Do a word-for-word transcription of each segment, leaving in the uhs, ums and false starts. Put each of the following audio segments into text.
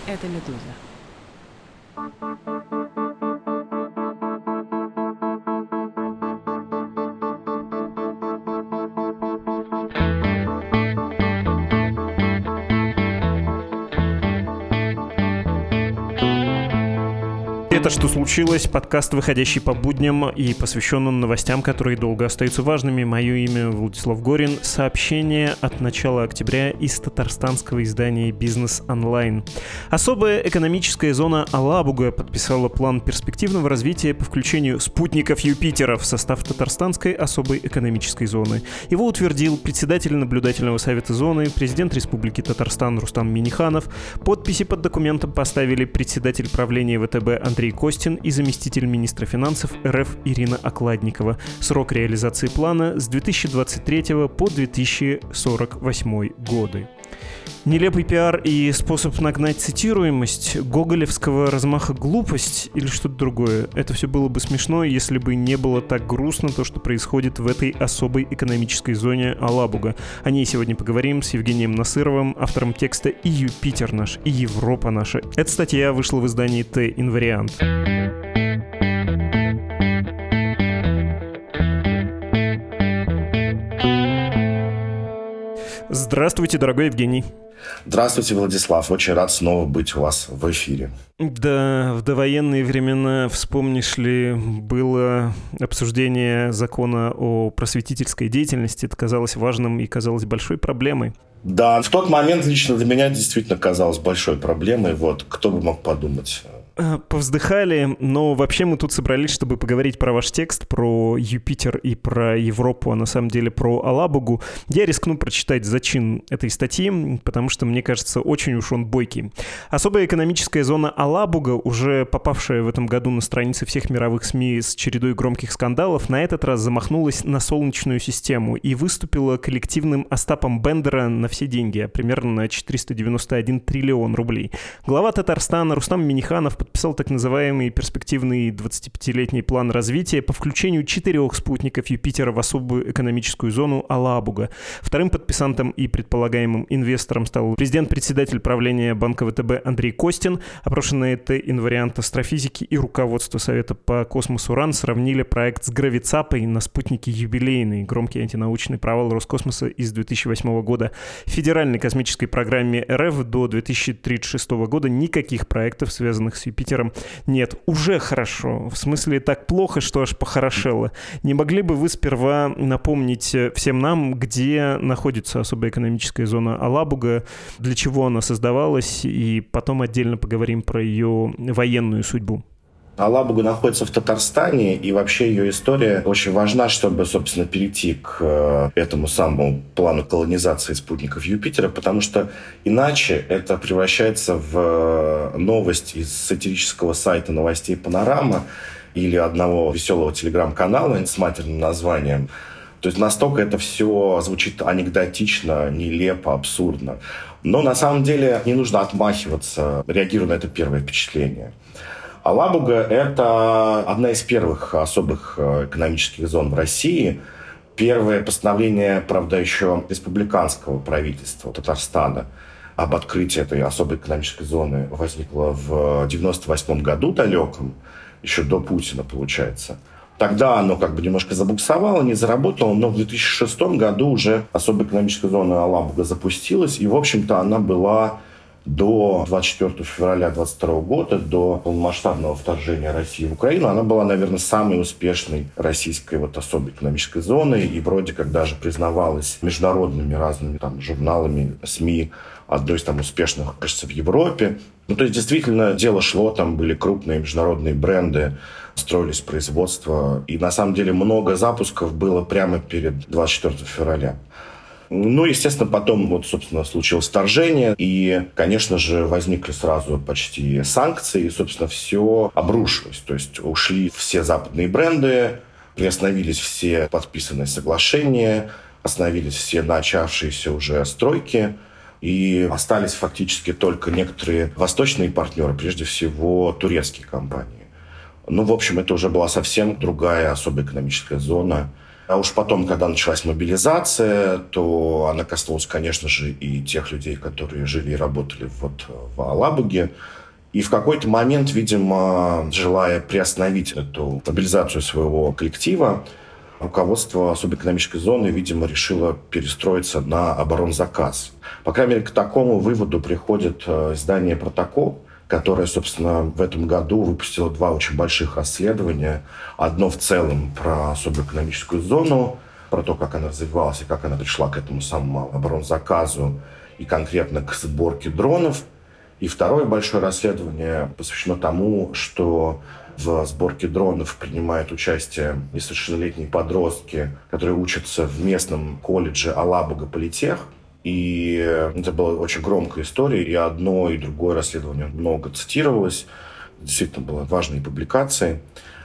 Это «Медуза». Это «Что случилось?» Подкаст, выходящий по будням и посвященный новостям, которые долго остаются важными. Мое имя Владислав Горин. Сообщение от начала октября из татарстанского издания «Бизнес Онлайн». Особая экономическая зона Алабуга подписала план перспективного развития по включению спутников Юпитера в состав татарстанской особой экономической зоны. Его утвердил председатель наблюдательного совета зоны, президент Республики Татарстан Рустам Минниханов. Подписи под документом поставили председатель правления ВТБ Андрей Костин и заместитель министра финансов РФ Ирина Окладникова. Срок реализации плана с две тысячи двадцать третьего по две тысячи сорок восьмой годы. Нелепый пиар и способ нагнать цитируемость, гоголевского размаха глупость или что-то другое. Это все было бы смешно, если бы не было так грустно то, что происходит в этой особой экономической зоне Алабуга. О ней сегодня поговорим с Евгением Насыровым, автором текста «И Юпитер наш, и Европа наша». Эта статья вышла в издании Т-Инвариант. Здравствуйте, дорогой Евгений. Здравствуйте, Владислав. Очень рад снова быть у вас в эфире. Да, в довоенные времена, вспомнишь ли, было обсуждение закона о просветительской деятельности. Это казалось важным и казалось большой проблемой. Да, в тот момент лично для меня действительно казалось большой проблемой. Вот, кто бы мог подумать. Повздыхали, но вообще мы тут собрались, чтобы поговорить про ваш текст, про Юпитер и про Европу, а на самом деле про Алабугу. Я рискну прочитать зачин этой статьи, потому что, мне кажется, очень уж он бойкий. Особая экономическая зона Алабуга, уже попавшая в этом году на страницы всех мировых СМИ с чередой громких скандалов, на этот раз замахнулась на Солнечную систему и выступила коллективным Остапом Бендера на все деньги, примерно на четыреста девяносто один триллион рублей. Глава Татарстана Рустам Минниханов подписал так называемый перспективный двадцатипятилетний план развития по включению четырех спутников Юпитера в особую экономическую зону Алабуга. Вторым подписантом и предполагаемым инвестором стал президент-председатель правления банка ВТБ Андрей Костин. Опрошенные Т-Инвариант астрофизики и руководство Совета по космосу РАН сравнили проект с гравицапой на спутнике юбилейный, громкий антинаучный провал Роскосмоса из две тысячи восьмого года. В федеральной космической программе РФ до две тысячи тридцать шестого года никаких проектов, связанных с Юпитером, нет. Уже хорошо. В смысле, так плохо, что аж похорошело. Не могли бы вы сперва напомнить всем нам, где находится особая экономическая зона Алабуга, для чего она создавалась, и потом отдельно поговорим про ее военную судьбу? Алабуга находится в Татарстане, и вообще ее история очень важна, чтобы, собственно, перейти к этому самому плану колонизации спутников Юпитера, потому что иначе это превращается в новость из сатирического сайта новостей «Панорама» или одного веселого телеграм-канала с матерным названием. То есть настолько это все звучит анекдотично, нелепо, абсурдно. Но на самом деле не нужно отмахиваться, реагируя на это первое впечатление. Алабуга – это одна из первых особых экономических зон в России. Первое постановление, правда, еще республиканского правительства Татарстана об открытии этой особой экономической зоны возникло в девяносто восьмом году далеком, еще до Путина, получается. Тогда оно как бы немножко забуксовало, не заработало, но в две тысячи шестом году уже особая экономическая зона Алабуга запустилась, и, в общем-то, она была до двадцать четвёртого февраля двадцать второго года, до полномасштабного вторжения России в Украину, она была, наверное, самой успешной российской вот особой экономической зоной и вроде как даже признавалась международными разными там журналами, СМИ одной из там успешных, кажется, в Европе. Ну, то есть, действительно, дело шло, там были крупные международные бренды, строились производства, и на самом деле много запусков было прямо перед двадцать четвёртого февраля. Ну, естественно, потом, вот, собственно, случилось вторжение, и, конечно же, возникли сразу почти санкции, и, собственно, все обрушилось. То есть ушли все западные бренды, приостановились все подписанные соглашения, остановились все начавшиеся уже стройки, и остались фактически только некоторые восточные партнеры, прежде всего турецкие компании. Ну, в общем, это уже была совсем другая особая экономическая зона, А уж потом, когда началась мобилизация, то она коснулась, конечно же, и тех людей, которые жили и работали вот в Алабуге. И в какой-то момент, видимо, желая приостановить эту мобилизацию своего коллектива, руководство особой экономической зоны, видимо, решило перестроиться на оборонзаказ. По крайней мере, к такому выводу приходит издание «Протокол», которое, собственно, в этом году выпустило два очень больших расследования. Одно в целом про особую экономическую зону, про то, как она развивалась и как она пришла к этому самому оборонзаказу и конкретно к сборке дронов. И второе большое расследование посвящено тому, что в сборке дронов принимают участие несовершеннолетние подростки, которые учатся в местном колледже Алабуга Политех. И это была очень громкая история, и одно, и другое расследование много цитировалось. Действительно, были важные публикации.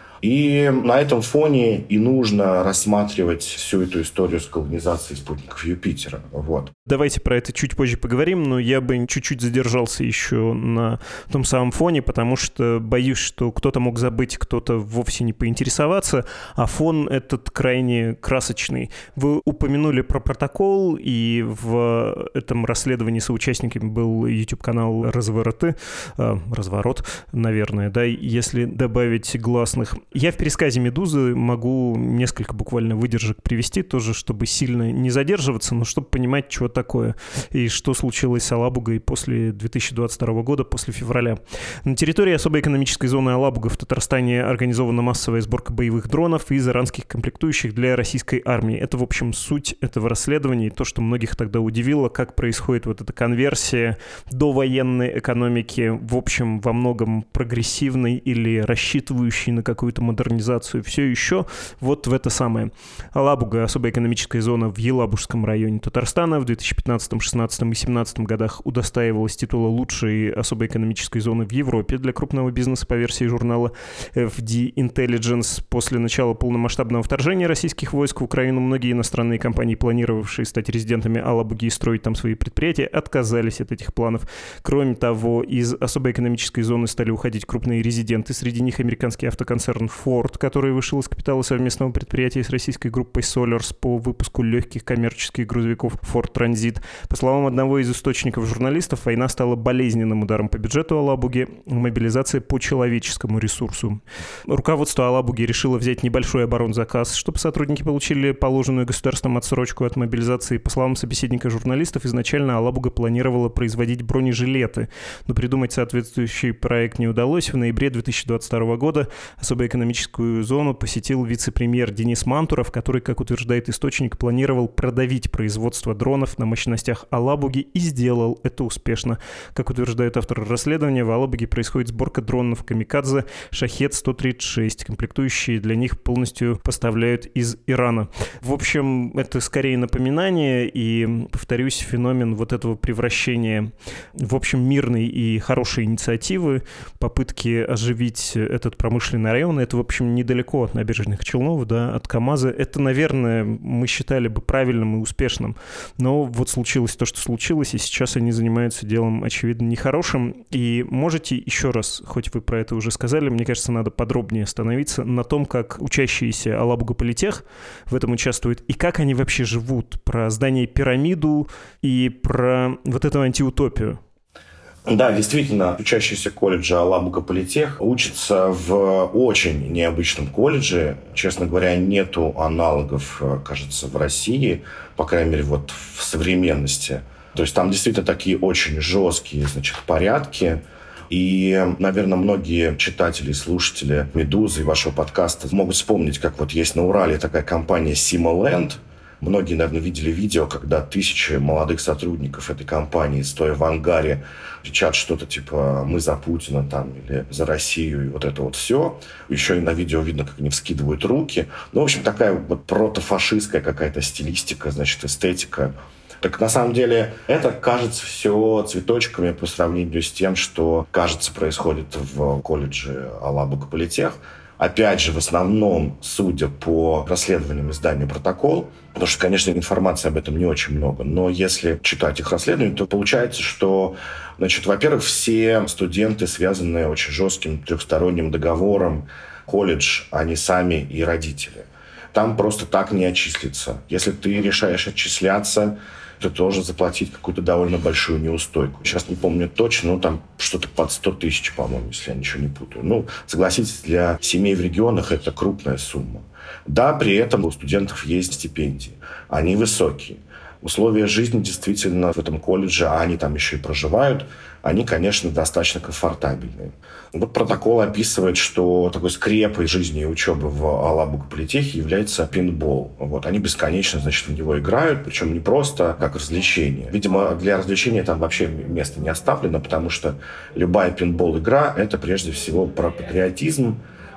И на этом фоне и нужно рассматривать всю эту историю с колонизацией спутников Юпитера. Вот. Давайте про это чуть позже поговорим, но я бы чуть-чуть задержался еще на том самом фоне, потому что боюсь, что кто-то мог забыть, кто-то вовсе не поинтересоваться, а фон этот крайне красочный. Вы упомянули про протокол, и в этом расследовании соучастниками был YouTube-канал «Развороты», э, «Разворот», наверное, да, если добавить гласных. Я в пересказе «Медузы» могу несколько буквально выдержек привести, тоже чтобы сильно не задерживаться, но чтобы понимать, что такое и что случилось с Алабугой после две тысячи двадцать второго года, после февраля. На территории особой экономической зоны Алабуга в Татарстане организована массовая сборка боевых дронов из иранских комплектующих для российской армии. Это, в общем, суть этого расследования и то, что многих тогда удивило, как происходит вот эта конверсия довоенной экономики, в общем, во многом прогрессивной или рассчитывающей на какую-то модернизацию, все еще вот в это самое. Алабуга, особая экономическая зона в Елабужском районе Татарстана, в две тысячи пятнадцатом, шестнадцатом и семнадцатом годах удостаивалась титула лучшей особой экономической зоны в Европе для крупного бизнеса по версии журнала эф ди Intelligence. После начала полномасштабного вторжения российских войск в Украину многие иностранные компании, планировавшие стать резидентами Алабуги и строить там свои предприятия, отказались от этих планов. Кроме того, из особой экономической зоны стали уходить крупные резиденты. Среди них американский автоконцерн Ford, который вышел из капитала совместного предприятия с российской группой Solars по выпуску легких коммерческих грузовиков Ford Transit. По словам одного из источников журналистов, война стала болезненным ударом по бюджету Алабуги, мобилизация по человеческому ресурсу. Руководство Алабуги решило взять небольшой оборонзаказ, чтобы сотрудники получили положенную государством отсрочку от мобилизации. По словам собеседника журналистов, изначально Алабуга планировала производить бронежилеты, но придумать соответствующий проект не удалось. В ноябре две тысячи двадцать второго года особую экономическую зону посетил вице-премьер Денис Мантуров, который, как утверждает источник, планировал продавить производство дронов на мощностях Алабуги и сделал это успешно. Как утверждает автор расследования, в Алабуге происходит сборка дронов «Камикадзе» «Шахед сто тридцать шесть». Комплектующие для них полностью поставляют из Ирана. В общем, это скорее напоминание и, повторюсь, феномен вот этого превращения в общем мирной и хорошей инициативы, попытки оживить этот промышленный район. Это, в общем, недалеко от набережных Челнов, да, от КамАЗа. Это, наверное, мы считали бы правильным и успешным. Но вот случилось то, что случилось, и сейчас они занимаются делом, очевидно, нехорошим. И можете еще раз, хоть вы про это уже сказали, мне кажется, надо подробнее остановиться на том, как учащиеся Алабуга Политех в этом участвуют, и как они вообще живут. Про здание пирамиду и про вот эту антиутопию. Да, действительно, учащиеся колледжа Алабуга Политех учатся в очень необычном колледже. Честно говоря, нету аналогов, кажется, в России, по крайней мере, вот в современности. То есть там действительно такие очень жесткие, значит, порядки. И, наверное, многие читатели и слушатели «Медузы» и вашего подкаста могут вспомнить, как вот есть на Урале такая компания «Симоленд». Многие, наверное, видели видео, когда тысячи молодых сотрудников этой компании, стоя в ангаре, кричат что-то типа «мы за Путина» там, или «за Россию», и вот это вот все. Еще и на видео видно, как они вскидывают руки. Ну, в общем, такая вот протофашистская какая-то стилистика, значит, эстетика. Так на самом деле это кажется все цветочками по сравнению с тем, что, кажется, происходит в колледже Алабуга Политех. Опять же, в основном, судя по расследованиям издания «Протокол», потому что, конечно, информации об этом не очень много, но если читать их расследования, то получается, что, значит, во-первых, все студенты, связанные очень жестким трехсторонним договором, колледж, они сами и родители. там просто так не отчислиться. Если ты решаешь отчисляться, ты должен заплатить какую-то довольно большую неустойку. Сейчас не помню точно, но там что-то под сто тысяч, по-моему, если я ничего не путаю. Ну, согласитесь, для семей в регионах это крупная сумма. Да, при этом у студентов есть стипендии. Они высокие. Условия жизни действительно в этом колледже, а они там еще и проживают, они, конечно, достаточно комфортабельные. Вот протокол описывает, что такой скрепой жизни и учебы в Алабуга-политехе является пейнтбол. Вот, они бесконечно, значит, в него играют, причем не просто как развлечение. Видимо, для развлечения там вообще места не оставлено, потому что любая пейнтбол-игра – это прежде всего про патриотизм,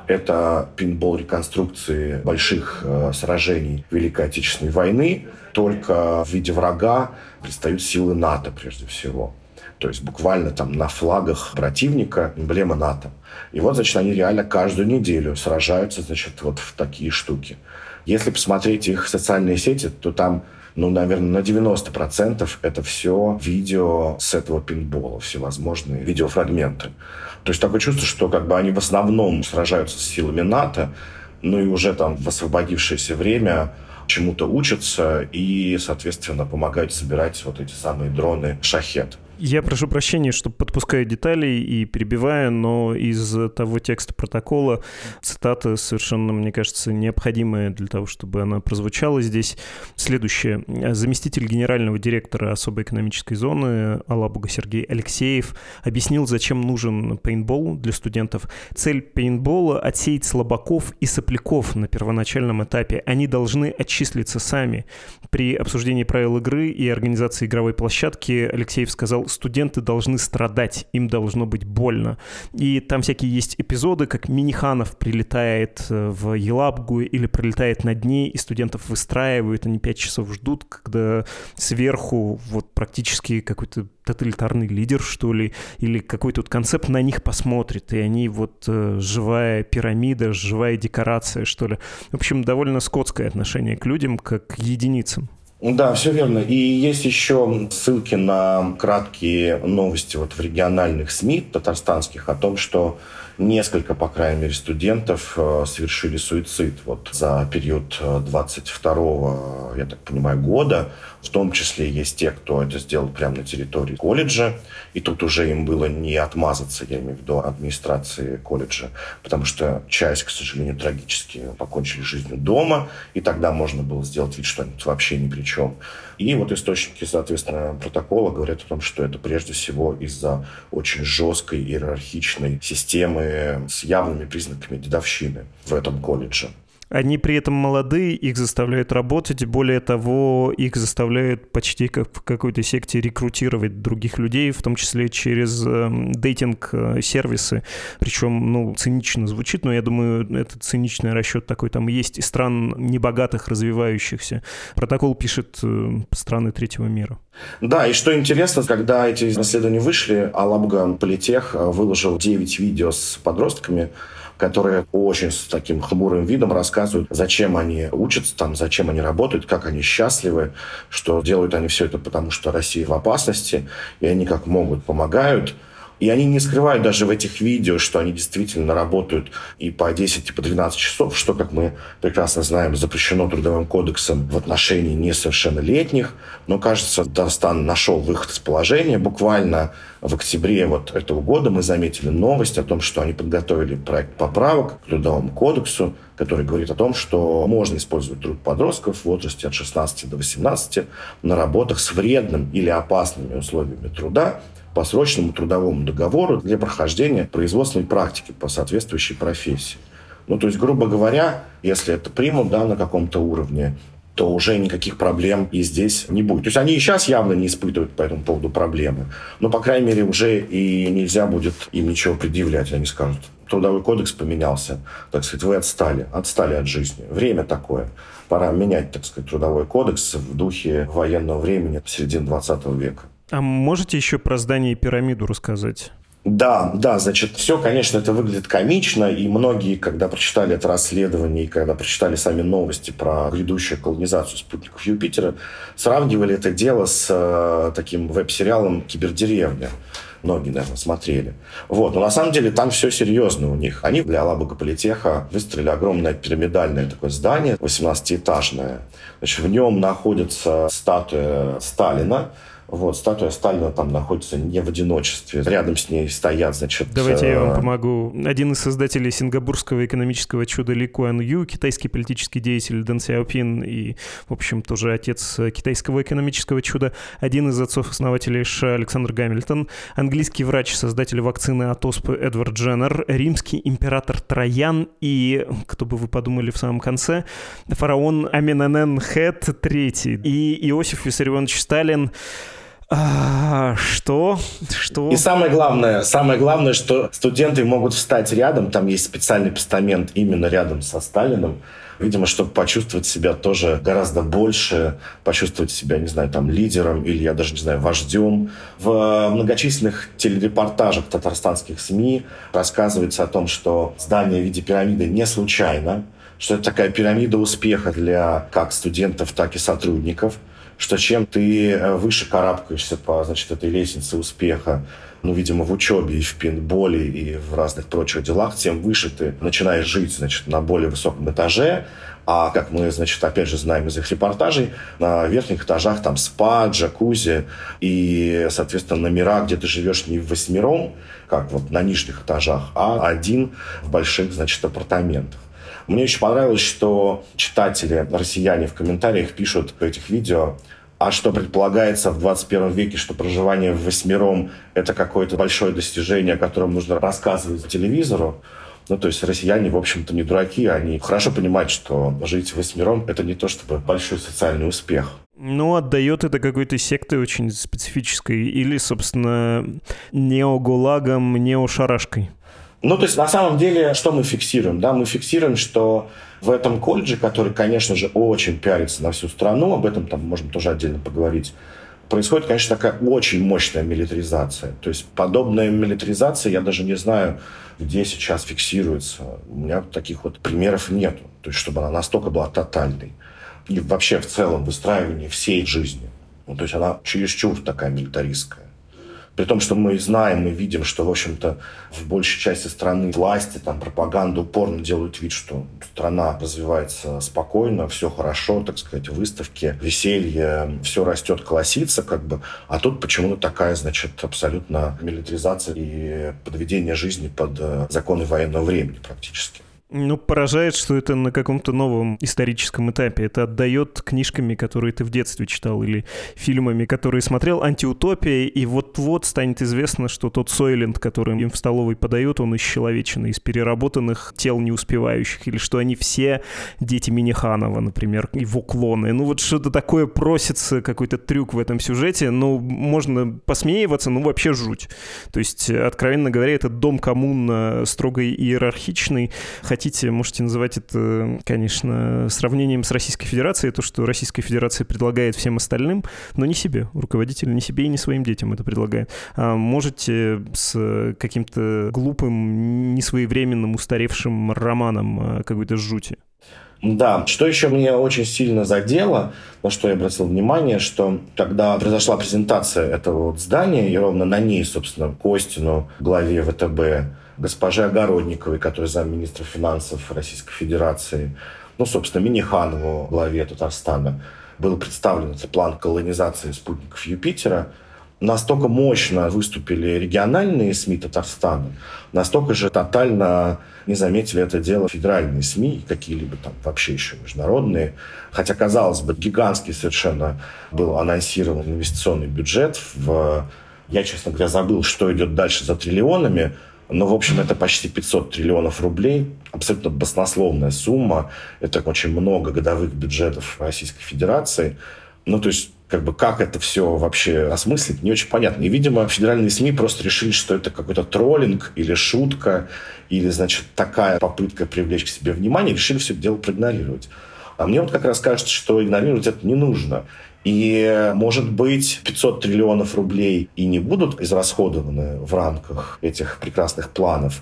это пейнтбол реконструкции больших э, сражений Великой Отечественной войны, только в виде врага предстают силы НАТО прежде всего. То есть буквально там на флагах противника эмблема НАТО. И вот, значит, они реально каждую неделю сражаются, значит, вот в такие штуки. Если посмотреть их социальные сети, то там, ну, наверное, на девяносто процентов это все видео с этого пейнтбола, всевозможные видеофрагменты. То есть такое чувство, что как бы они в основном сражаются с силами НАТО, ну и уже там в освободившееся время чему-то учатся и, соответственно, помогают собирать вот эти самые дроны «Шахед». Я прошу прощения, что подпускаю детали и перебиваю, но из того текста протокола цитата совершенно, мне кажется, необходимая для того, чтобы она прозвучала здесь. Следующее. Заместитель генерального директора особой экономической зоны Алабуга Сергей Алексеев объяснил, зачем нужен пейнтбол для студентов. Цель пейнтбола — отсеять слабаков и сопляков на первоначальном этапе. Они должны отчислиться сами. При обсуждении правил игры и организации игровой площадки Алексеев сказал: студенты должны страдать, им должно быть больно. И там всякие есть эпизоды, как Миниханов прилетает в Елабугу или пролетает над ней, и студентов выстраивают, они пять часов ждут, когда сверху вот практически какой-то тоталитарный лидер, что ли, или какой-то вот концепт на них посмотрит, и они вот э, живая пирамида, живая декорация, что ли. В общем, довольно скотское отношение к людям, как к единицам. Да, все верно. И есть еще ссылки на краткие новости вот в региональных СМИ татарстанских о том, что несколько, по крайней мере, студентов совершили суицид вот за период двадцать второго, я так понимаю, года. В том числе есть те, кто это сделал прямо на территории колледжа. И тут уже им было не отмазаться, я имею в виду администрации колледжа, потому что часть, к сожалению, трагически покончили жизнью дома, и тогда можно было сделать вид, что они вообще ни при чем. И вот источники, соответственно, протокола говорят о том, что это прежде всего из-за очень жесткой иерархичной системы с явными признаками дедовщины в этом колледже. Они при этом молодые, их заставляют работать, более того, их заставляют почти как в какой-то секте рекрутировать других людей, в том числе через э, дейтинг-сервисы. Причем, ну, цинично звучит, но я думаю, этот циничный расчет такой там есть и стран небогатых, развивающихся. Протокол пишет э, страны третьего мира. Да, и что интересно, когда эти расследования вышли, Алабуга-политех выложил девять видео с подростками, которые очень с таким хмурым видом рассказывают, зачем они учатся там, зачем они работают, как они счастливы, что делают они все это потому, что Россия в опасности, и они как могут помогают. И они не скрывают даже в этих видео, что они действительно работают и по десять, и по двенадцать часов, что, как мы прекрасно знаем, запрещено Трудовым кодексом в отношении несовершеннолетних. Но, кажется, Татарстан нашел выход из положения. Буквально в октябре вот этого года мы заметили новость о том, что они подготовили проект поправок к Трудовому кодексу, который говорит о том, что можно использовать труд подростков в возрасте от шестнадцати до восемнадцати на работах с вредным или опасными условиями труда по срочному трудовому договору для прохождения производственной практики по соответствующей профессии. Ну, то есть, грубо говоря, если это примут, да, на каком-то уровне, то уже никаких проблем и здесь не будет. То есть они и сейчас явно не испытывают по этому поводу проблемы, но, по крайней мере, уже и нельзя будет им ничего предъявлять. Они скажут: Трудовой кодекс поменялся, так сказать, вы отстали, отстали от жизни. Время такое. Пора менять, так сказать, Трудовой кодекс в духе военного времени середины двадцатого века. А можете еще про здание и пирамиду рассказать? Да, да, значит, все, конечно, это выглядит комично, и многие, когда прочитали это расследование, и когда прочитали сами новости про грядущую колонизацию спутников Юпитера, сравнивали это дело с э, таким веб-сериалом «Кибердеревня». Многие, наверное, смотрели. Вот. Но на самом деле там все серьезно у них. Они для Алабуга Политеха выстроили огромное пирамидальное такое здание, восемнадцатиэтажное. Значит, в нем находится статуя Сталина. Вот, статуя Сталина там находится не в одиночестве. Рядом с ней стоят, значит... Давайте я вам помогу. Один из создателей сингапурского экономического чуда Ли Куан Ю, китайский политический деятель Дэн Сяопин и, в общем, тоже отец китайского экономического чуда. Один из отцов-основателей США Александр Гамильтон. Английский врач, создатель вакцины от оспы Эдвард Дженнер. Римский император Троян и, кто бы вы подумали в самом конце, фараон Аменемхет третий. И Иосиф Виссарионович Сталин. А, что? Что? И самое главное, самое главное, что студенты могут встать рядом, там есть специальный постамент именно рядом со Сталиным, видимо, чтобы почувствовать себя тоже гораздо больше, почувствовать себя, не знаю, там, лидером или, я даже не знаю, вождем. В многочисленных телерепортажах татарстанских СМИ рассказывается о том, что здание в виде пирамиды не случайно, что это такая пирамида успеха для как студентов, так и сотрудников, что чем ты выше карабкаешься по, значит, этой лестнице успеха, ну, видимо, в учебе и в пейнтболе и в разных прочих делах, тем выше ты начинаешь жить, значит, на более высоком этаже. А, как мы, значит, опять же знаем из их репортажей, на верхних этажах там спа, джакузи и, соответственно, номера, где ты живешь не восьмером, как вот на нижних этажах, а один в больших, значит, апартаментах. Мне очень понравилось, что читатели, россияне в комментариях пишут в этих видео, а что предполагается в двадцать первом веке, что проживание в восьмером – это какое-то большое достижение, о котором нужно рассказывать по телевизору. Ну, то есть россияне, в общем-то, не дураки, они хорошо понимают, что жить восьмером – это не то чтобы большой социальный успех. Ну, отдает это какой-то сектой очень специфической или, собственно, неогулагом, неошарашкой. Ну, то есть, на самом деле, что мы фиксируем? Да? Мы фиксируем, что в этом колледже, который, конечно же, очень пиарится на всю страну, об этом там можем тоже отдельно поговорить, происходит, конечно, такая очень мощная милитаризация. То есть, подобная милитаризация, я даже не знаю, где сейчас фиксируется. У меня таких вот примеров нету. То есть, чтобы она настолько была тотальной. И вообще, в целом, выстраивание всей жизни. Ну, то есть, она чересчур такая милитаристская. При том, что мы знаем, мы видим, что, в общем-то, в большей части страны власти, там, пропаганда упорно делают вид, что страна развивается спокойно, все хорошо, так сказать, выставки, веселье, все растет, колосится, как бы. А тут почему-то такая, значит, абсолютно милитаризация и подведение жизни под законы военного времени практически. Ну, поражает, что это на каком-то новом историческом этапе. Это отдает книжками, которые ты в детстве читал, или фильмами, которые смотрел, антиутопия, и вот-вот станет известно, что тот Сойленд, который им в столовой подают, он из человечины, из переработанных тел неуспевающих, или что они все дети Миниханова, например, его клоны. Ну, вот что-то такое просится, какой-то трюк в этом сюжете. Ну, можно посмеиваться, ну, вообще жуть. То есть, откровенно говоря, этот дом коммун строго иерархичный, хотя хотите, можете называть это, конечно, сравнением с Российской Федерацией, то, что Российская Федерация предлагает всем остальным, но не себе, руководитель не себе и не своим детям это предлагает. А можете с каким-то глупым, несвоевременным, устаревшим романом какой-то жути. Да, что еще меня очень сильно задело, на что я обратил внимание, что когда произошла презентация этого вот здания, и ровно на ней, собственно, Костину, главе ВТБ, госпоже Огородниковой, которая замминистра финансов Российской Федерации, ну, собственно, Миниханову, главе Татарстана, был представлен этот план колонизации спутников Юпитера. Настолько мощно выступили региональные СМИ Татарстана, настолько же тотально не заметили это дело федеральные СМИ, какие-либо там вообще еще международные. Хотя, казалось бы, гигантский совершенно был анонсирован инвестиционный бюджет. В... Я, честно говоря, забыл, что идет дальше за триллионами, но, в общем, это почти пятьсот триллионов рублей. Абсолютно баснословная сумма. Это очень много годовых бюджетов Российской Федерации. Ну, то есть, как бы, как это все вообще осмыслить, не очень понятно. И, видимо, федеральные СМИ просто решили, что это какой-то троллинг или шутка, или, значит, такая попытка привлечь к себе внимание, и решили все это дело проигнорировать. А мне вот как раз кажется, что игнорировать это не нужно. И, может быть, пятьсот триллионов рублей и не будут израсходованы в рамках этих прекрасных планов.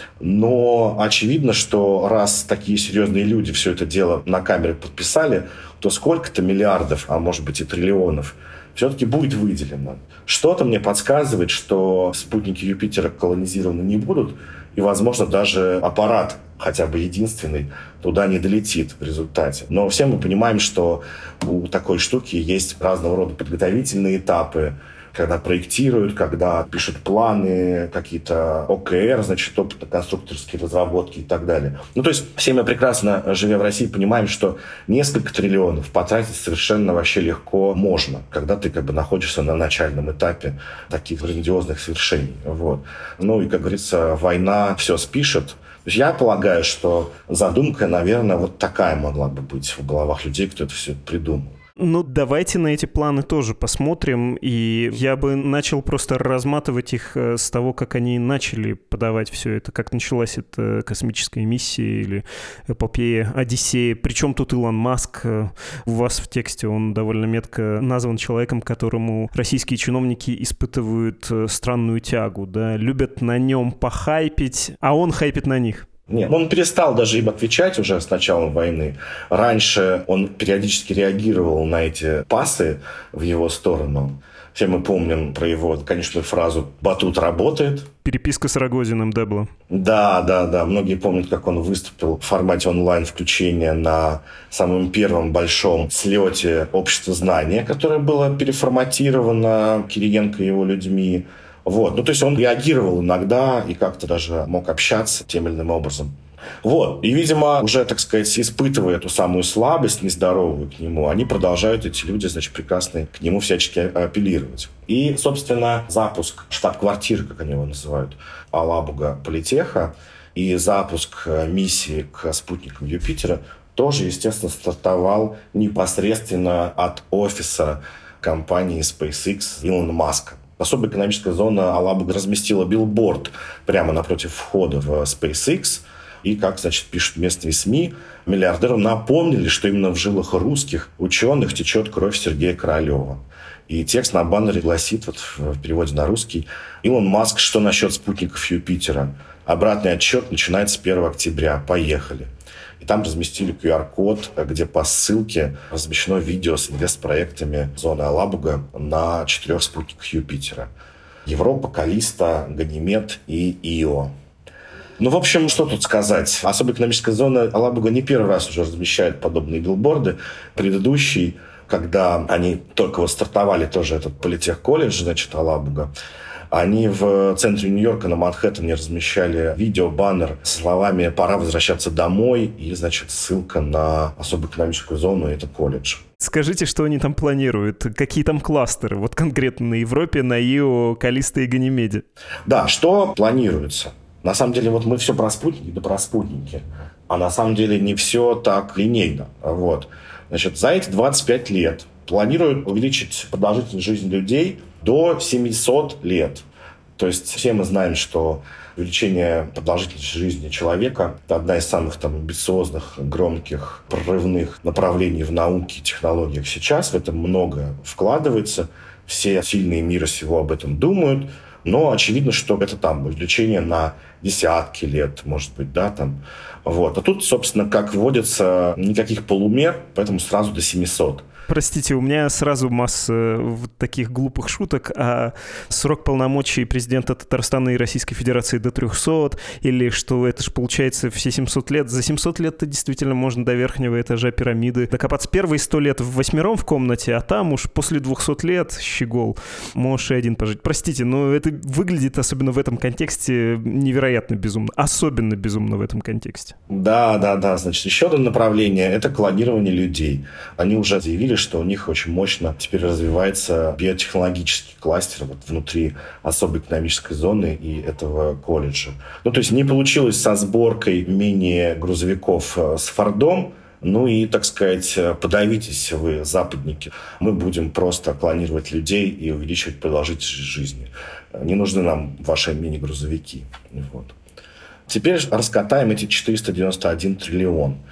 Но очевидно, что раз такие серьезные люди все это дело на камеры подписали, то сколько-то миллиардов, а может быть и триллионов, все-таки будет выделено. Что-то мне подсказывает, что спутники Юпитера колонизированы не будут, и, возможно, даже аппарат, хотя бы единственный, туда не долетит в результате. Но все мы понимаем, что у такой штуки есть разного рода подготовительные этапы, когда проектируют, когда пишут планы, какие-то о ка эр, значит, опытно-конструкторские разработки и так далее. Ну, то есть все мы прекрасно, живя в России, понимаем, что несколько триллионов потратить совершенно вообще легко можно, когда ты как бы находишься на начальном этапе таких грандиозных свершений. Вот. Ну и, как говорится, война все спишет. То есть я полагаю, что задумка, наверное, вот такая могла бы быть в головах людей, кто это все придумал. Ну, давайте на эти планы тоже посмотрим, и я бы начал просто разматывать их с того, как они начали подавать все это, как началась эта космическая миссия или эпопея Одиссея. Причем тут Илон Маск, у вас в тексте он довольно метко назван человеком, которому российские чиновники испытывают странную тягу, да, любят на нем похайпить, а он хайпит на них. Нет, он перестал даже им отвечать уже с началом войны. Раньше он периодически реагировал на эти пасы в его сторону. Все мы помним про его конечную фразу «Батут работает». Переписка с Рогозиным, да, была? Да, да, да. Многие помнят, как он выступил в формате онлайн-включения на самом первом большом слете «Общества знания», которое было переформатировано Кириенко и его людьми. Вот. Ну, то есть он реагировал иногда и как-то даже мог общаться тем или иным образом. Вот. И, видимо, уже, так сказать, испытывая эту самую слабость нездоровую к нему, они продолжают, эти люди, значит, прекрасно к нему всячески апеллировать. И, собственно, запуск штаб-квартиры, как они его называют, Алабуга Политеха, и запуск миссии к спутникам Юпитера тоже, естественно, стартовал непосредственно от офиса компании SpaceX Илона Маска. Особая экономическая зона Алабуга разместила билборд прямо напротив входа в SpaceX. И, как, значит, пишут местные СМИ, миллиардерам напомнили, что именно в жилах русских ученых течет кровь Сергея Королева. И текст на баннере гласит, вот в переводе на русский: «Илон Маск, что насчет спутников Юпитера? Обратный отсчет начинается с первого октября. Поехали». И там разместили ку ар код, где по ссылке размещено видео с инвестпроектами зоны Алабуга на четырех спутниках Юпитера. Европа, Каллиста, Ганимед и Ио. Ну, в общем, что тут сказать? Особая экономическая зона Алабуга не первый раз уже размещает подобные билборды. Предыдущий, когда они только вот стартовали, тоже этот политех-колледж, значит, Алабуга, они в центре Нью-Йорка на Манхэттене размещали видео-баннер с словами «Пора возвращаться домой» и, значит, ссылка на особую экономическую зону, это колледж. Скажите, что они там планируют? Какие там кластеры? Вот конкретно на Европе, на Ио, Каллисто и Ганимеде. Да, что планируется? На самом деле, вот мы все про спутники, да про спутники. А на самом деле не все так линейно. Вот. Значит, за эти двадцать пять лет планируют увеличить продолжительность жизни людей до семьсот лет. То есть все мы знаем, что увеличение продолжительности жизни человека – это одна из самых там, амбициозных, громких, прорывных направлений в науке и технологиях сейчас. В этом много вкладывается. Все сильные мира сего об этом думают. Но очевидно, что это там увеличение на десятки лет, может быть, да, там. Вот. А тут, собственно, как вводится, никаких полумер, поэтому сразу до семисот. Простите, у меня сразу масса вот таких глупых шуток, а срок полномочий президента Татарстана и Российской Федерации до трехсот, или что это же получается все семьсот лет. За семьсот лет-то действительно можно до верхнего этажа пирамиды докопаться. Первые сто лет в восьмером в комнате, а там уж после двухсот лет, щегол, можешь и один пожить. Простите, но это выглядит, особенно в этом контексте, невероятно безумно. Особенно безумно в этом контексте. Да, да, да. Значит, еще одно направление – это клонирование людей. Они уже заявили, что у них очень мощно теперь развивается биотехнологический кластер вот внутри особой экономической зоны и этого колледжа. Ну, то есть не получилось со сборкой мини-грузовиков с Фордом. Ну и, так сказать, подавитесь вы, западники. Мы будем просто клонировать людей и увеличивать продолжительность жизни. Не нужны нам ваши мини-грузовики. Вот. Теперь раскатаем эти четыреста девяносто один триллион.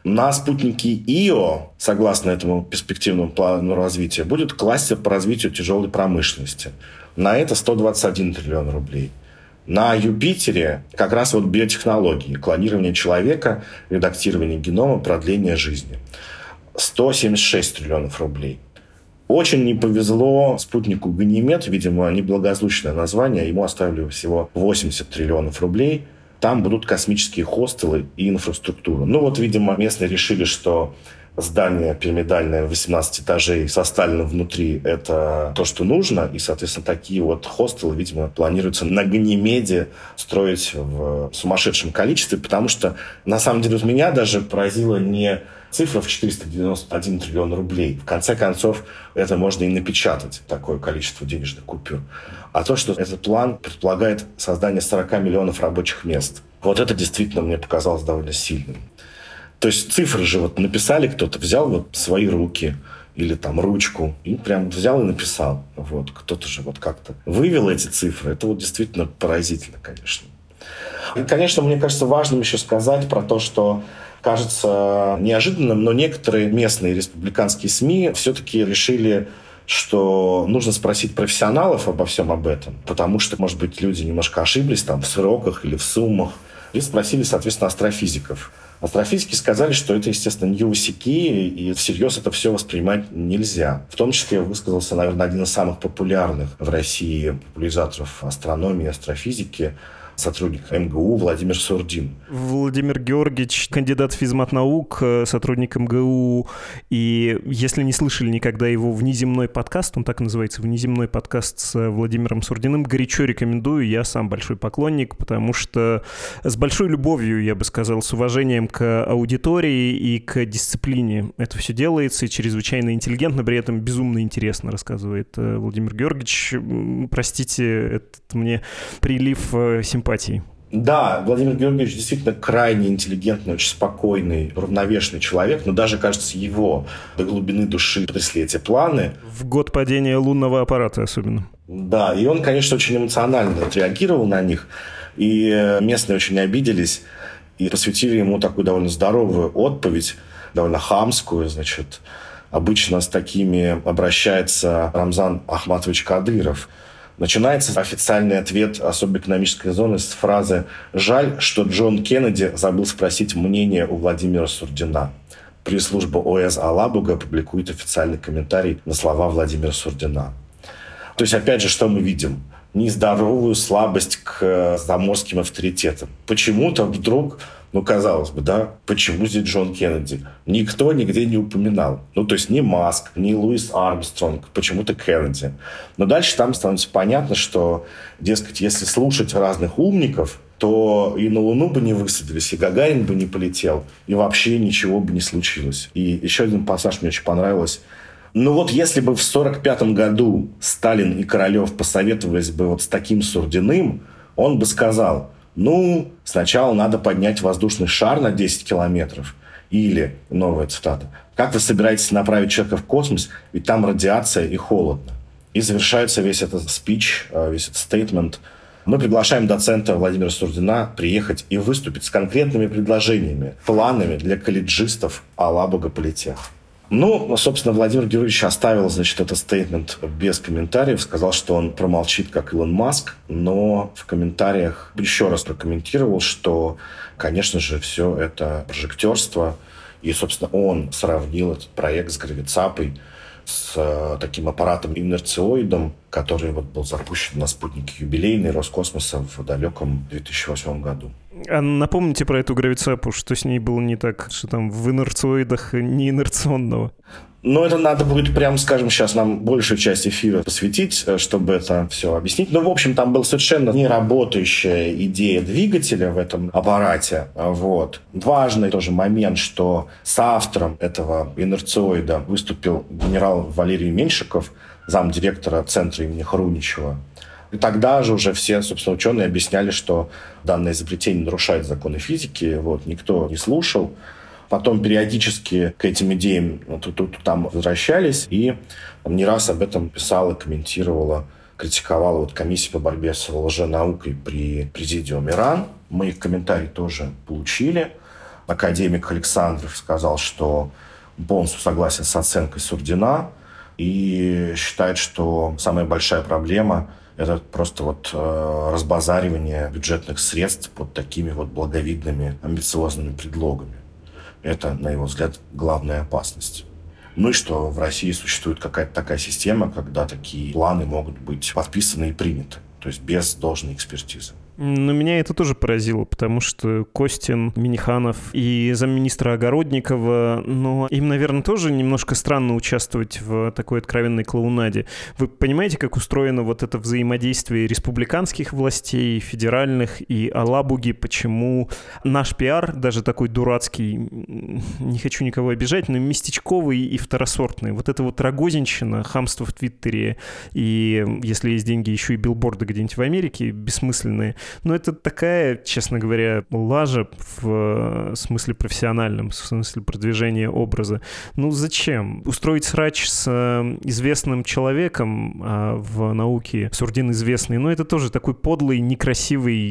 На спутнике Ио, согласно этому перспективному плану развития, будет кластер по развитию тяжелой промышленности. На это сто двадцать один триллион рублей. На Юпитере как раз вот биотехнологии, клонирование человека, редактирование генома, продление жизни. сто семьдесят шесть триллионов рублей. Очень не повезло спутнику Ганимед, видимо, неблагозвучное название, ему оставили всего восемьдесят триллионов рублей. Там будут космические хостелы и инфраструктура. Ну вот, видимо, местные решили, что здание пирамидальное в восемнадцать этажей со Сталином внутри – это то, что нужно. И, соответственно, такие вот хостелы, видимо, планируется на Ганимеде строить в сумасшедшем количестве, потому что, на самом деле, меня даже поразило не цифра в четыреста девяносто один триллион рублей. В конце концов, это можно и напечатать, такое количество денежных купюр. А то, что этот план предполагает создание сорок миллионов рабочих мест. Вот это действительно мне показалось довольно сильным. То есть цифры же вот написали кто-то, взял вот свои руки или там ручку и прям взял и написал. Вот кто-то же вот как-то вывел эти цифры. Это вот действительно поразительно, конечно. И, конечно, мне кажется важным еще сказать про то, что кажется неожиданным, но некоторые местные республиканские СМИ все-таки решили, что нужно спросить профессионалов обо всем об этом, потому что, может быть, люди немножко ошиблись там в сроках или в суммах, и спросили, соответственно, астрофизиков. Астрофизики сказали, что это, естественно, ньюсики, и всерьез это все воспринимать нельзя. В том числе высказался, наверное, один из самых популярных в России популяризаторов астрономии и астрофизики, сотрудник эм гэ у Владимир Сурдин. Владимир Георгиевич, кандидат физмат-наук, сотрудник эм гэ у. И если не слышали никогда его внеземной подкаст, он так и называется, внеземной подкаст с Владимиром Сурдиным, горячо рекомендую. Я сам большой поклонник, потому что с большой любовью, я бы сказал, с уважением к аудитории и к дисциплине это все делается, и чрезвычайно интеллигентно, при этом безумно интересно рассказывает Владимир Георгиевич. Простите, этот мне прилив симпатии. Да, Владимир Георгиевич действительно крайне интеллигентный, очень спокойный, равновешенный человек, но даже, кажется, его до глубины души потрясли эти планы. В год падения лунного аппарата особенно. Да, и он, конечно, очень эмоционально отреагировал на них, и местные очень обиделись, и посвятили ему такую довольно здоровую отповедь, довольно хамскую, значит. Обычно с такими обращается Рамзан Ахматович Кадыров. Начинается официальный ответ особой экономической зоны с фразы «Жаль, что Джон Кеннеди забыл спросить мнение у Владимира Сурдина». Пресс-служба о эс Алабуга публикует официальный комментарий на слова Владимира Сурдина. То есть, опять же, что мы видим? Нездоровую слабость к заморским авторитетам. Почему-то вдруг, ну, казалось бы, да, почему здесь Джон Кеннеди? Никто нигде не упоминал. Ну, то есть ни Маск, ни Луис Армстронг, почему-то Кеннеди. Но дальше там становится понятно, что, дескать, если слушать разных умников, то и на Луну бы не высадились, и Гагарин бы не полетел, и вообще ничего бы не случилось. И еще один пассаж мне очень понравилось. Ну вот если бы в сорок пятом году Сталин и Королев посоветовались бы вот с таким Сурдиным, он бы сказал, ну, сначала надо поднять воздушный шар на десять километров. Или, новая цитата, как вы собираетесь направить человека в космос, ведь там радиация и холодно. И завершается весь этот спич, весь этот стейтмент. Мы приглашаем доцента Владимира Сурдина приехать и выступить с конкретными предложениями, планами для колледжистов Алабуга политех. Ну, собственно, Владимир Георгиевич оставил, значит, этот стейтмент без комментариев, сказал, что он промолчит, как Илон Маск, но в комментариях еще раз прокомментировал, что, конечно же, все это прожектерство, и, собственно, он сравнил этот проект с гравицапой, с э, таким аппаратом-инерциоидом, который вот был запущен на спутнике юбилейный Роскосмоса в далеком две тысячи восьмом году. А напомните про эту гравицапу, что с ней было не так, что там в инерциоидах не инерционного? Ну, это надо будет, прямо скажем, сейчас нам большую часть эфира посвятить, чтобы это все объяснить. Ну, в общем, там была совершенно неработающая идея двигателя в этом аппарате. Вот. Важный тоже момент, что соавтором этого инерциоида выступил генерал Валерий Меньшиков, замдиректора центра имени Хруничева. И тогда же уже все, собственно, ученые объясняли, что данное изобретение нарушает законы физики. Вот. Никто не слушал. Потом периодически к этим идеям тут, тут, там возвращались, и не раз об этом писала, комментировала, критиковала вот комиссия по борьбе с лженаукой при президиуме РАН. Мы их комментарии тоже получили. академик Александров сказал, что полностью согласен с оценкой Сурдина и считает, что самая большая проблема – это просто вот э, разбазаривание бюджетных средств под такими вот благовидными, амбициозными предлогами. Это, на его взгляд, главная опасность. Ну и что в России существует какая-то такая система, когда такие планы могут быть подписаны и приняты, то есть без должной экспертизы. Но меня это тоже поразило, потому что Костин, Минниханов и замминистра Огородникова, но им, наверное, тоже немножко странно участвовать в такой откровенной клоунаде. Вы понимаете, как устроено вот это взаимодействие республиканских властей, федеральных и Алабуги, почему наш пиар, даже такой дурацкий, не хочу никого обижать, но местечковый и второсортный. Вот это вот рогозинщина, хамство в Твиттере и, если есть деньги, еще и билборды где-нибудь в Америке, бессмысленные. Но это такая, честно говоря, лажа в смысле профессиональном, в смысле продвижения образа. Ну зачем? Устроить срач с известным человеком, а в науке Сурдин известный, но это тоже такой подлый, некрасивый,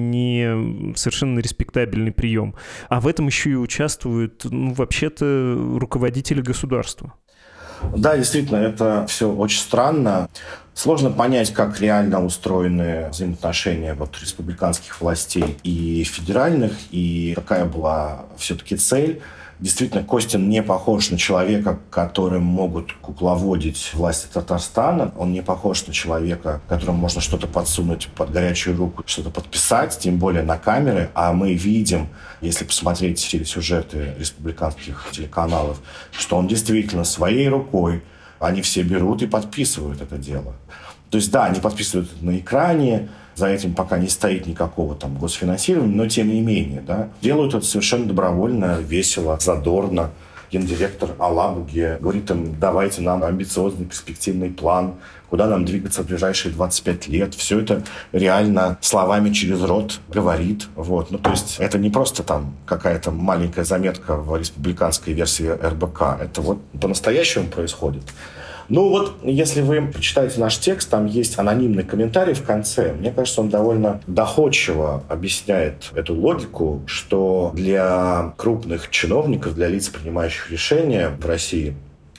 не совершенно респектабельный прием. А в этом еще и участвуют, ну, вообще-то, руководители государства. Да, действительно, это все очень странно. Сложно понять, как реально устроены взаимоотношения вот республиканских властей и федеральных, и какая была все-таки цель. Действительно, Костин не похож на человека, которым могут кукловодить власти Татарстана. Он не похож на человека, которому можно что-то подсунуть под горячую руку, что-то подписать, тем более на камеры. А мы видим, если посмотреть телесюжеты республиканских телеканалов, что он действительно своей рукой, они все берут и подписывают это дело. То есть, да, они подписывают это на экране, за этим пока не стоит никакого там госфинансирования, но тем не менее, да, делают это совершенно добровольно, весело, задорно. Гендиректор Алабуги говорит им: давайте нам амбициозный перспективный план, куда нам двигаться в ближайшие двадцать пять лет. Все это реально словами через рот говорит. Вот. Ну, то есть это не просто там какая-то маленькая заметка в республиканской версии эр бэ ка. Это вот по-настоящему происходит. Ну вот, если вы прочитаете наш текст, там есть анонимный комментарий в конце. Мне кажется, он довольно доходчиво объясняет эту логику, что для крупных чиновников, для лиц, принимающих решения в России,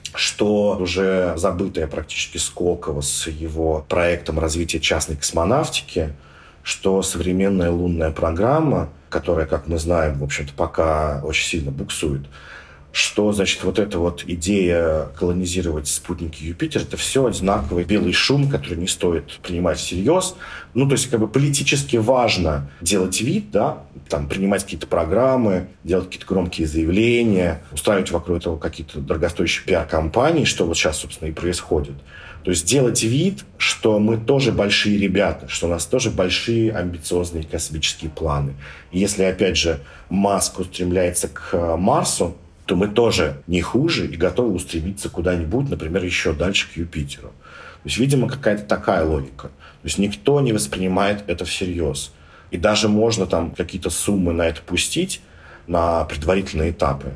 что уже забытое практически Сколково с его проектом развития частной космонавтики, что современная лунная программа, которая, как мы знаем, в общем-то, пока очень сильно буксует, что, значит, вот эта вот идея колонизировать спутники Юпитера, это все одинаковый белый шум, который не стоит принимать всерьез. Ну, то есть, как бы политически важно делать вид, да, там, принимать какие-то программы, делать какие-то громкие заявления, устраивать вокруг этого какие-то дорогостоящие пиар-компании, что вот сейчас, собственно, и происходит. То есть делать вид, что мы тоже большие ребята, что у нас тоже большие амбициозные космические планы. И если, опять же, Маск устремляется к Марсу, то мы тоже не хуже и готовы устремиться куда-нибудь, например, еще дальше к Юпитеру. То есть, видимо, какая-то такая логика. То есть никто не воспринимает это всерьез. И даже можно там какие-то суммы на это пустить, на предварительные этапы.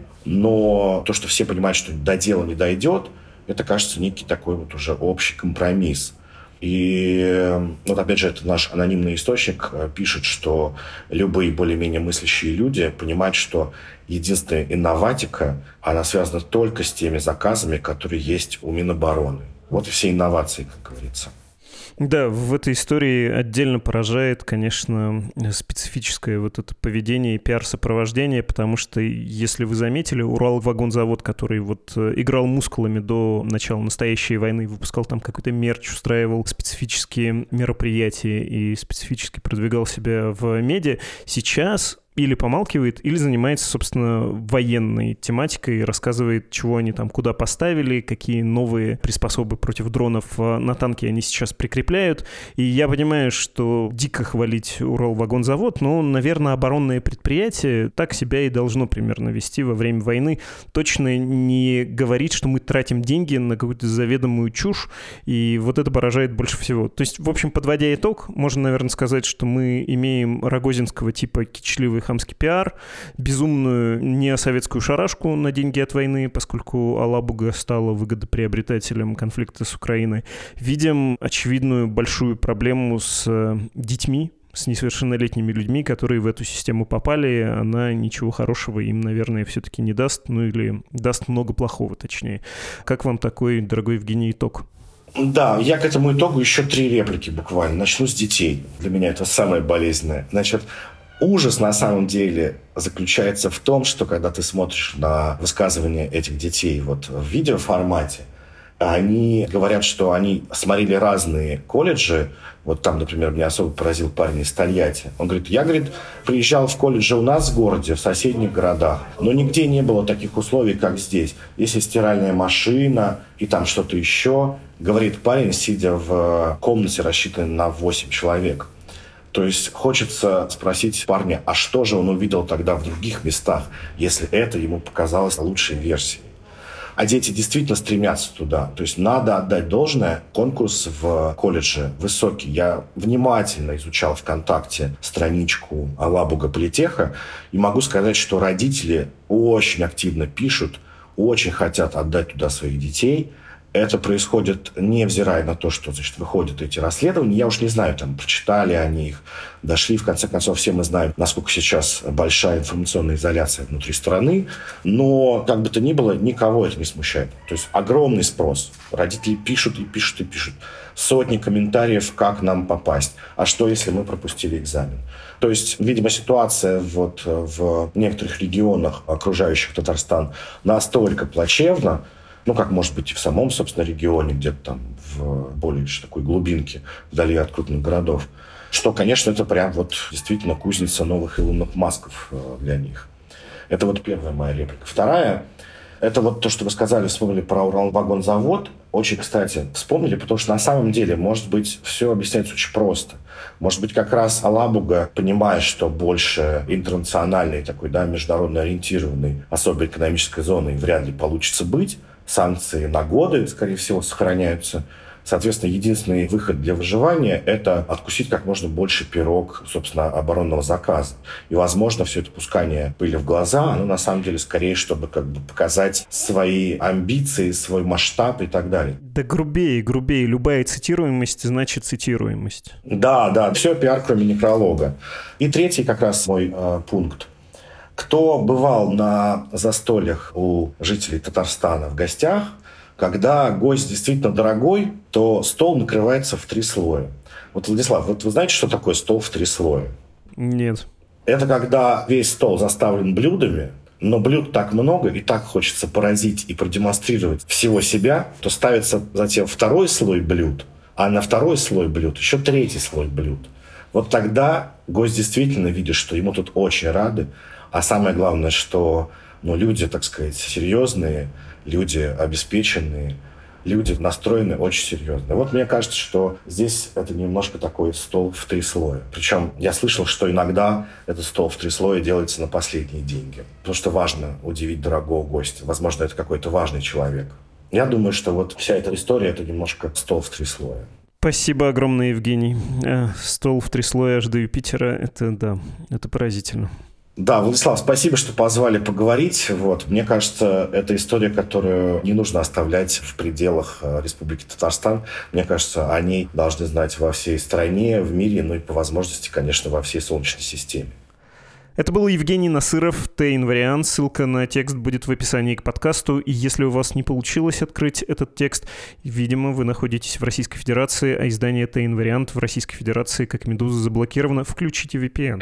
Но то, что все понимают, что до дела не дойдет, это, кажется, некий такой вот уже общий компромисс. И вот опять же, это наш анонимный источник пишет, что любые более-менее мыслящие люди понимают, что единственная инноватика, она связана только с теми заказами, которые есть у Минобороны. Вот и все инновации, как говорится. Да, в этой истории отдельно поражает, конечно, специфическое вот это поведение и пиар-сопровождение, потому что, если вы заметили, Уралвагонзавод, который вот играл мускулами до начала настоящей войны, выпускал там какой-то мерч, устраивал специфические мероприятия и специфически продвигал себя в медиа, сейчас или помалкивает, или занимается, собственно, военной тематикой, рассказывает, чего они там куда поставили, какие новые приспособы против дронов на танки они сейчас прикрепляют. И я понимаю, что дико хвалить Уралвагонзавод, но, наверное, оборонное предприятие так себя и должно примерно вести во время войны. Точно не говорить, что мы тратим деньги на какую-то заведомую чушь, и вот это поражает больше всего. То есть, в общем, подводя итог, можно, наверное, сказать, что мы имеем рогозинского типа кичливый хамский пиар, безумную неосоветскую шарашку на деньги от войны, поскольку Алабуга стала выгодоприобретателем конфликта с Украиной. Видим очевидную большую проблему с детьми с несовершеннолетними людьми, которые в эту систему попали, она ничего хорошего им, наверное, все-таки не даст, ну или даст много плохого, точнее. Как вам такой, дорогой Евгений, итог? Да, я к этому итогу еще три реплики буквально. Начну с детей. Для меня это самое болезненное. Значит, ужас на самом деле заключается в том, что когда ты смотришь на высказывания этих детей вот в видеоформате, они говорят, что они смотрели разные колледжи. Вот там, например, меня особо поразил парень из Тольятти. Он говорит, я, говорит, приезжал в колледжи у нас в городе, в соседних городах, но нигде не было таких условий, как здесь. Есть и стиральная машина, и там что-то еще. Говорит парень, сидя в комнате, рассчитанной на восемь человек. То есть хочется спросить парня, а что же он увидел тогда в других местах, если это ему показалось лучшей версией? А дети действительно стремятся туда. То есть надо отдать должное. Конкурс в колледже высокий. Я внимательно изучал ВКонтакте страничку Алабуга Политеха и могу сказать, что родители очень активно пишут, очень хотят отдать туда своих детей. Это происходит невзирая на то, что, значит, выходят эти расследования. Я уж не знаю, там, прочитали они их, дошли. В конце концов, все мы знаем, насколько сейчас большая информационная изоляция внутри страны. Но, как бы то ни было, никого это не смущает. То есть огромный спрос. Родители пишут и пишут и пишут. Сотни комментариев, как нам попасть. А что, если мы пропустили экзамен? То есть, видимо, ситуация вот в некоторых регионах, окружающих Татарстан, настолько плачевна, ну, как может быть и в самом, собственно, регионе, где-то там в более такой глубинке, вдали от крупных городов, что, конечно, это прям вот действительно кузница новых Илонов Масков для них. Это вот первая моя реплика. Вторая, это вот то, что вы сказали, вспомнили про Уралвагонзавод. Очень, кстати, вспомнили, потому что на самом деле, может быть, все объясняется очень просто. Может быть, как раз Алабуга, понимая, что больше интернациональной такой, да, международно ориентированной особой экономической зоной вряд ли получится быть, санкции на годы, скорее всего, сохраняются. Соответственно, единственный выход для выживания – это откусить как можно больше пирог, собственно, оборонного заказа. И, возможно, все это пускание пыли в глаза, оно на самом деле скорее, чтобы как бы показать свои амбиции, свой масштаб и так далее. Да грубее, грубее. Любая цитируемость значит цитируемость. Да, да, все пиар, кроме некролога. И третий как раз мой э, пункт. Кто бывал на застольях у жителей Татарстана в гостях, когда гость действительно дорогой, то стол накрывается в три слоя. Вот, Владислав, вот вы знаете, что такое стол в три слоя? Нет. Это когда весь стол заставлен блюдами, но блюд так много, и так хочется поразить и продемонстрировать всего себя, то ставится затем второй слой блюд, а на второй слой блюд еще третий слой блюд. Вот тогда гость действительно видит, что ему тут очень рады. А самое главное, что ну, люди, так сказать, серьезные, люди обеспеченные, люди настроены очень серьезно. Вот мне кажется, что здесь это немножко такой стол в три слоя. Причем я слышал, что иногда этот стол в три слоя делается на последние деньги. Потому что важно удивить дорогого гостя. Возможно, это какой-то важный человек. Я думаю, что вот вся эта история – это немножко стол в три слоя. Спасибо огромное, Евгений. Стол в три слоя аж до Юпитера – это, да, это поразительно. Да, Владислав, спасибо, что позвали поговорить. Вот. Мне кажется, это история, которую не нужно оставлять в пределах Республики Татарстан. Мне кажется, о ней должны знать во всей стране, в мире, ну и по возможности, конечно, во всей Солнечной системе. Это был Евгений Насыров, Т-инвариант. Ссылка на текст будет в описании к подкасту. И если у вас не получилось открыть этот текст, видимо, вы находитесь в Российской Федерации, а издание Т-инвариант в Российской Федерации, как «Медуза», заблокировано. Включите ви пи эн.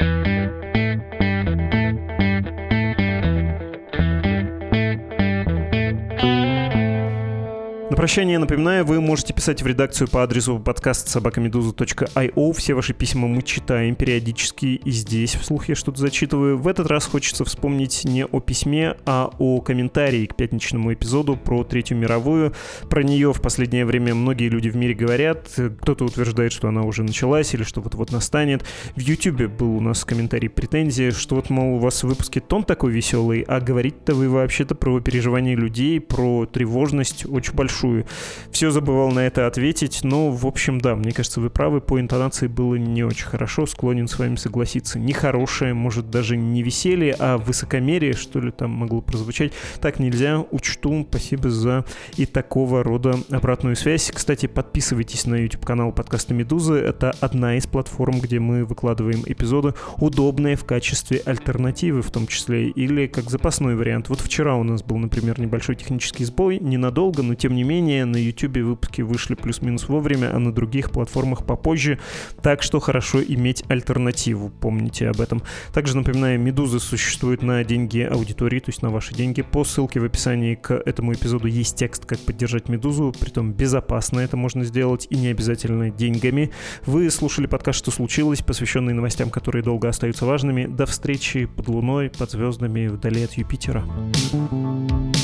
На прощание напоминаю, вы можете писать в редакцию по адресу подкаст собака медуза точка ай о. Все ваши письма мы читаем периодически и здесь вслух я что-то зачитываю. В этот раз хочется вспомнить не о письме, а о комментарии к пятничному эпизоду про Третью мировую. Про нее в последнее время многие люди в мире говорят. Кто-то утверждает, что она уже началась или что вот-вот настанет. В Ютубе был у нас комментарий претензии, что вот, мол, у вас в выпуске тон такой веселый, а говорить-то вы вообще-то про переживания людей, про тревожность очень большую большую. Все забывал на это ответить, но, в общем, да, мне кажется, вы правы, по интонации было не очень хорошо, склонен с вами согласиться. Нехорошее, может, даже не веселье, а высокомерие, что ли, там могло прозвучать. Так нельзя, учту, спасибо за и такого рода обратную связь. Кстати, подписывайтесь на YouTube-канал подкаста «Медузы», это одна из платформ, где мы выкладываем эпизоды, удобные в качестве альтернативы в том числе, или как запасной вариант. Вот вчера у нас был, например, небольшой технический сбой, ненадолго, но тем не менее на YouTube выпуски вышли плюс-минус вовремя, а на других платформах попозже, так что хорошо иметь альтернативу, помните об этом. Также напоминаю, «Медузы» существует на деньги аудитории, то есть на ваши деньги. По ссылке в описании к этому эпизоду есть текст, как поддержать «Медузу», притом безопасно это можно сделать и не обязательно деньгами. Вы слушали подкаст «Что случилось?», посвященный новостям, которые долго остаются важными. До встречи под луной, под звездами, вдали от Юпитера.